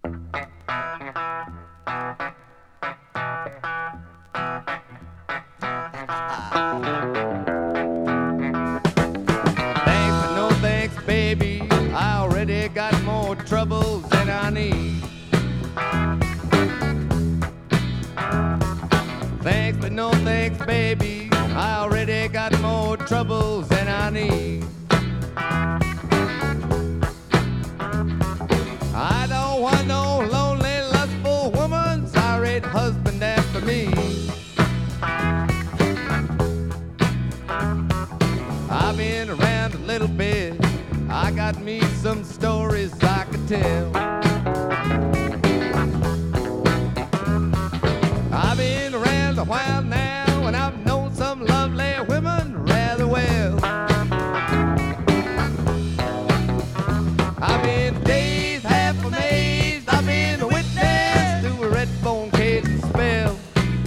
Thanks but no thanks, baby. I already got more troubles than I need. Thanks but no thanks, baby. I already got more troubles than I need. I don't want no lonely, lustful woman, sorry husband after me. I've been around a little bit, I got me some stories I could tell. I've been around a while now, and I've known some lovely women rather well. I've been dazed, half amazed, I've been a witness to a red bone Cajun spell.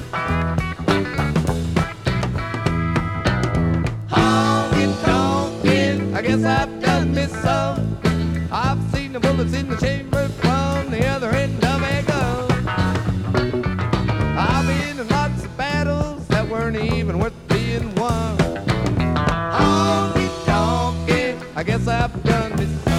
Honkin' tonkin', I guess I've done missed some. I've seen the bullets in the chamber from the other end of a gun. I've been in lots of battles that weren't even worth being won. Honky tonky, I guess I've done this song.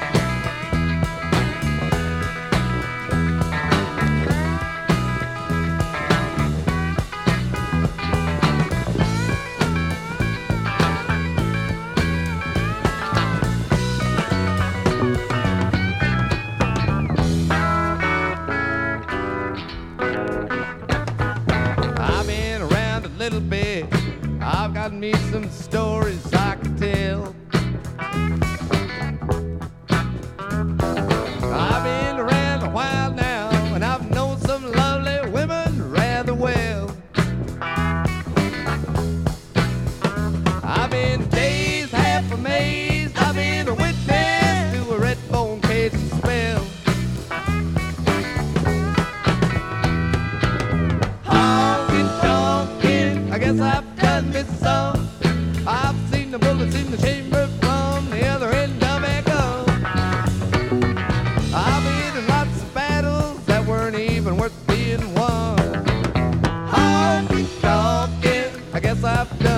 I've been around a little bit, I've got me some stories I could tell. I've been around a while now, and I've known some lovely women rather well. I've been dazed, half amazed, I've been a witness to a red bone Cajun spell. Honkin' tonkin', I guess I've done this some. I've seen the bullets in the chamber from the other end of a gun. I've been in lots of battles that weren't even worth being won. Honky tonkin', I guess I've done